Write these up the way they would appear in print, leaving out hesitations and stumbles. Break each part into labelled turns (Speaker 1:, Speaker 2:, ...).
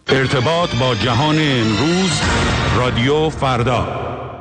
Speaker 1: ارتباط با جهان امروز، رادیو فردا.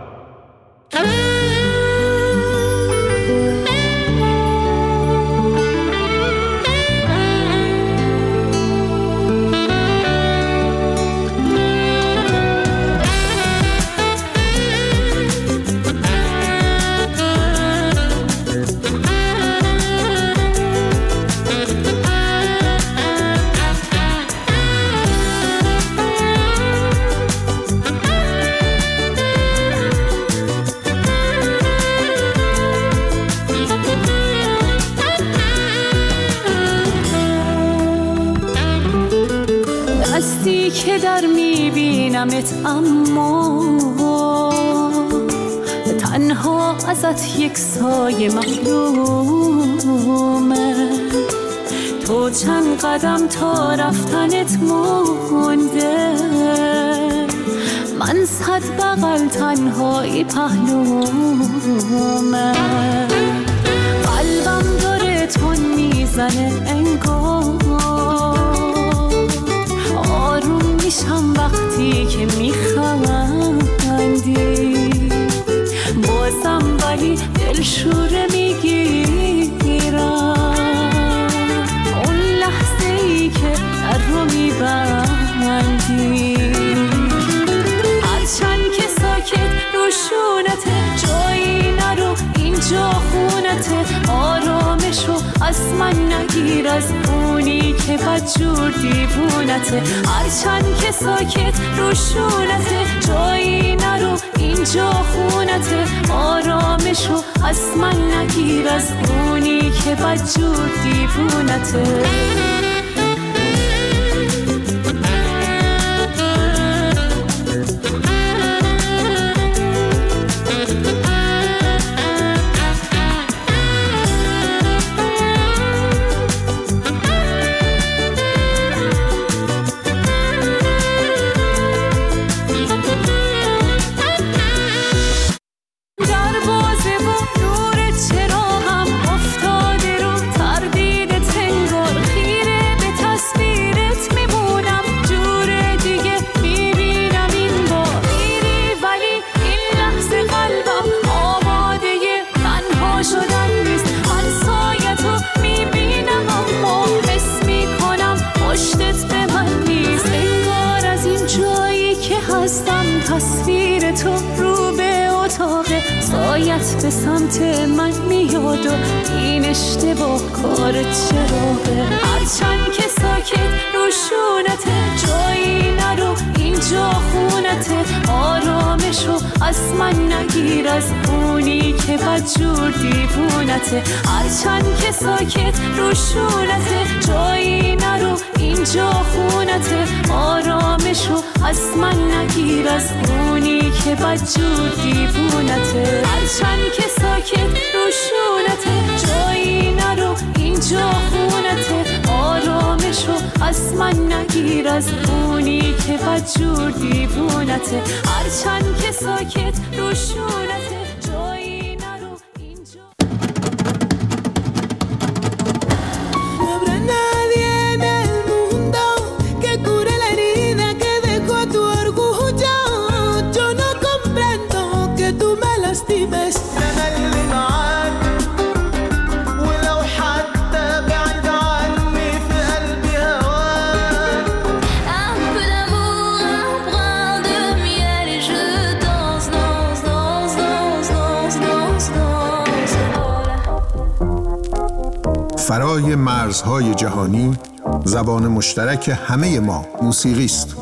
Speaker 2: که در میبینمت اما تنها ازت یک سایه محرومه، تو چند قدم تا رفتنت مونده، من 100 بغل تنهایی پهلومه، قلبم داره تون میزنه انگار، آروم میشم وقتی که میخندی، بازم ولی دلشوره میگیرم اون لحظه ای که در رو میبندی، هرچند که ساکت روشونته، جایی نرو اینجا خونته، آرامشو از من نگیر، از اونی که بدجور دیوونته، هرچند که ساکت روشونته، جایی نرو اینجا خونته، آرامشو از من نگیر، از اونی که بدجور دیوونته. تصویر تو رو به اتاقه، سایت به سمت من میاد و این اشتباه کار چراغه، هرچند که ساکت روشونته، جایی نرو اینجا خونته، آرامشو از من نگیر، از اونی که بدجور دیوونته، هرچند که ساکت روشونته، جایی نرو اینجا خونته، آرامشو از من نگیر، از اونی که بدجور دیوونته، هرچند که ساکت روشونته، جایی نرو اینجا خونته، آرامشو از من نگیر، از اونی که بدجور دیوونته، هرچند که ساکت روشونته، جایی نرو اینجا.
Speaker 3: فرای مرزهای جهانی، زبان مشترک همه ما موسیقی است.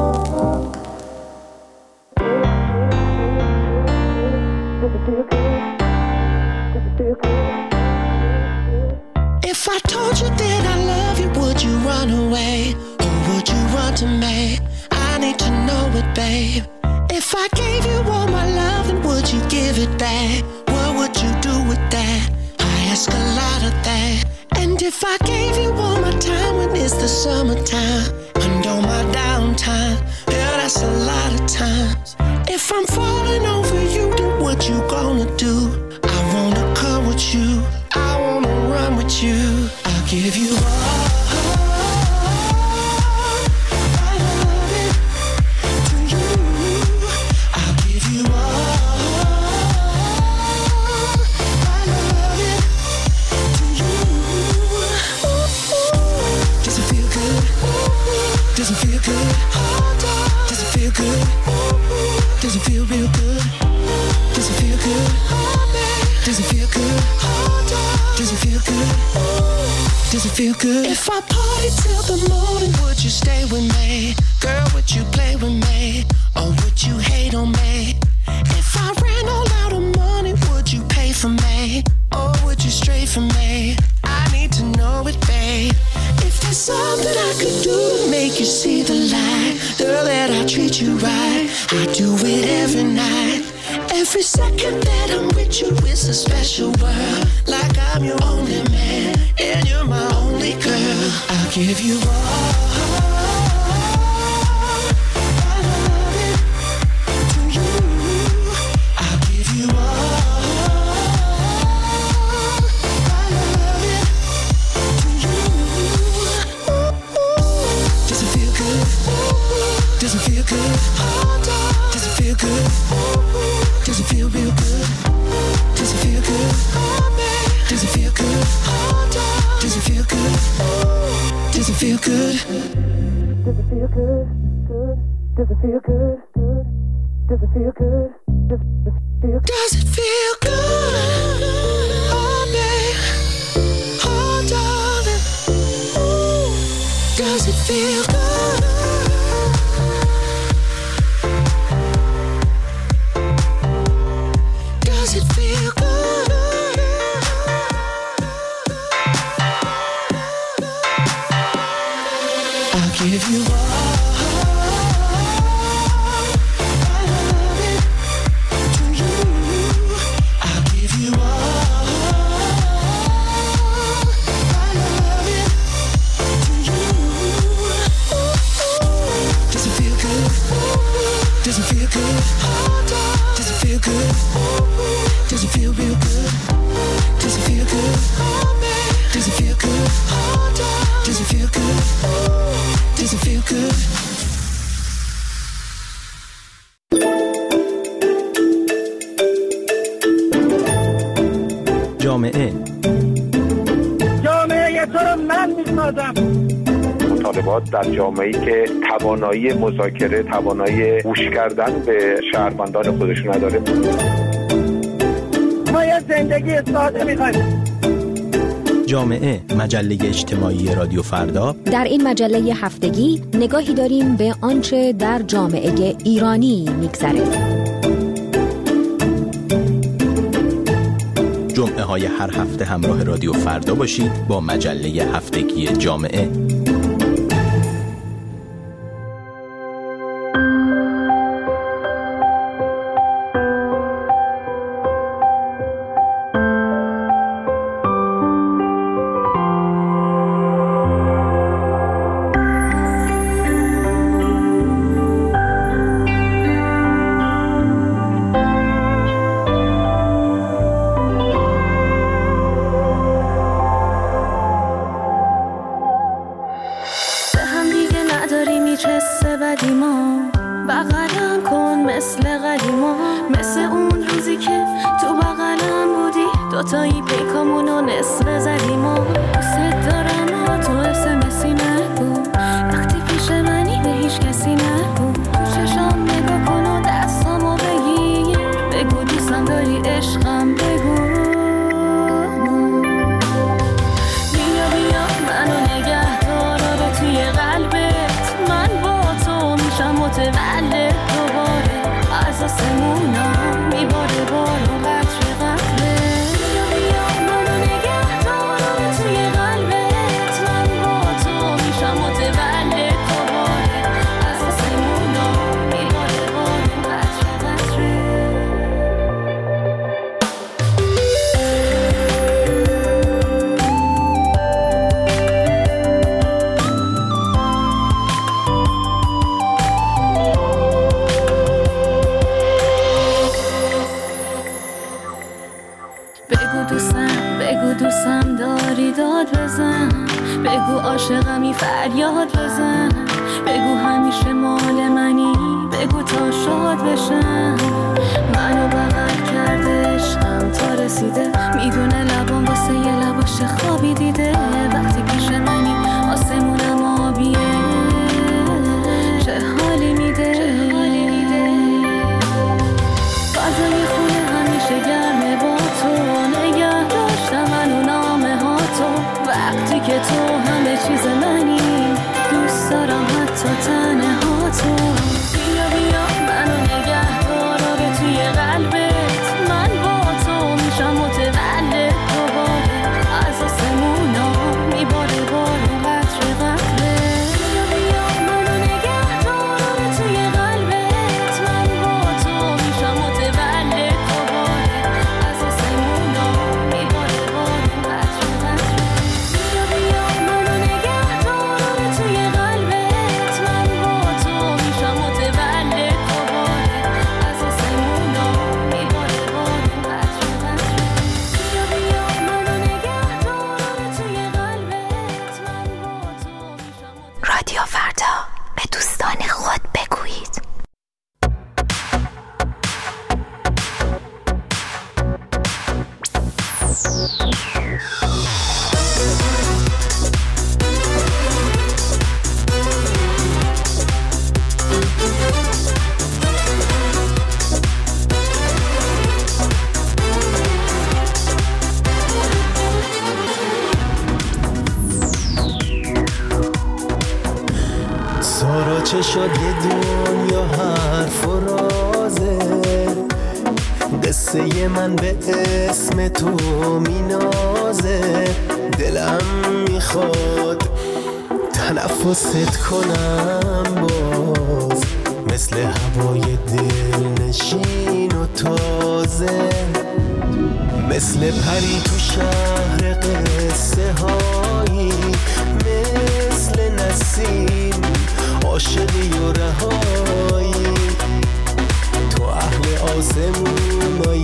Speaker 4: If I told you that I love you, would you run away? Or would you run to me? I need to know it, babe. If I gave you all my love, then would you give it back? What would you do with that? I ask a lot of that. And if I gave you all my time when it's the summertime, and all my downtime, yeah, that's a lot of times. If I'm falling over you, then what you gonna do? I wanna come with you, I wanna run with you. I'll give you all Does it feel good? Does it feel good? Does it feel real good? Does it feel good? Does it feel good? Does it feel good? Does it feel good? If I party till the morning, would you stay with me? Girl, would you play with me? Or would you hate on me? If I ran all out of money, would you pay for me? Or would you stray from me? I need to know it, babe. If there's something I could do to make you see the light, girl, that I treat you right, I do it every night. Every second that I'm with you is a special world. Like I'm your only man and you're my only girl. I'll give you all I love it to you. I'll give you all I love it to you. Does it feel good? Does it feel good? Does it feel good? Does it feel real good? Does it feel good? Does it feel good? Does it feel good? Does it feel good? Does it feel good? Does it feel good? Does it feel good? Does it feel good? Oh, babe. Oh, darling. Does it feel good? Does it feel good? I'll give you all I love it to you. I'll give you all I love it to you. Does it feel good? Does it feel good? Does it feel good? Does it feel real good? Does it feel good? Does it feel good? Does it feel good? Does it feel good?
Speaker 5: جامعه
Speaker 6: تو رو من میسازم. مطالبات در جامعه‌ای که توانایی مذاکره، توانایی گوش کردن به شهروندان خودش نداره. ما یه زندگی ساده می‌خوایم.
Speaker 5: جامعه، مجله اجتماعی رادیو فردا.
Speaker 7: در این مجله هفتگی نگاهی داریم به آنچه در جامعه ایرانی می‌گذره.
Speaker 5: جمعه های هر هفته همراه رادیو فردا باشید با مجله هفتگی جامعه.
Speaker 2: رادیو فردا، به دوستان خود بگویید.
Speaker 8: سارا چه شد یه دنیا حرف و رازه، قصه من به اسم تو مینازه. دلم میخواد تنفست کنم باز، مثل هوای دل نشین و تازه، مثل پری تو شهر قصه هایی، مثل نسیم عاشقی و رهایی. تو اهل آسمونای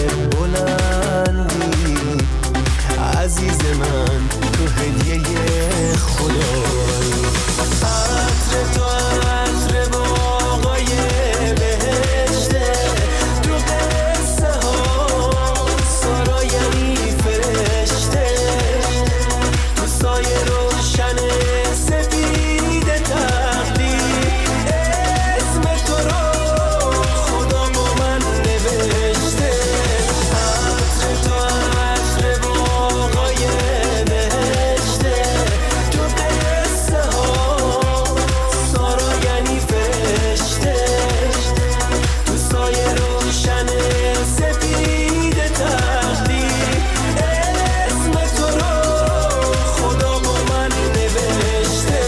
Speaker 8: بلندی، عزیز من تو هدیه خدایی. عطر تو عطر باغای بهشته، تو قصه ها سارا یعنی فرشته، تو سایه روشن سفید تقدیر، اسم تو رو خدا با من نوشته. عطر تو عطر باغای بهشته، تو قصه ها سارا یعنی فرشته، تو سایه روشن سفید تقدیر، اسم تو رو خدا با من نوشته.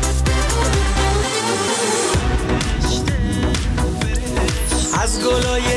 Speaker 8: از گلای